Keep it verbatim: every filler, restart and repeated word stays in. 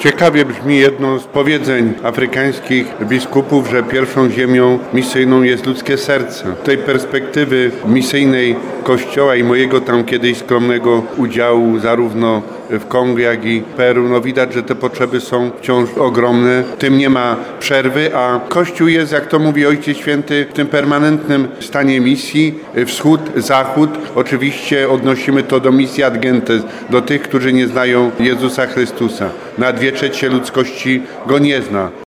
Ciekawie brzmi jedno z powiedzeń afrykańskich biskupów, że pierwszą ziemią misyjną jest ludzkie serce. Z tej perspektywy misyjnej Kościoła i mojego tam kiedyś skromnego udziału zarówno w Kongu, jak i Peru, no widać, że te potrzeby są wciąż ogromne. W tym nie ma przerwy, a Kościół jest, jak to mówi Ojciec Święty, w tym permanentnym stanie misji. Wschód, zachód. Oczywiście odnosimy to do misji ad gentes, do tych, którzy nie znają Jezusa Chrystusa. Na dwie trzecie ludzkości Go nie zna.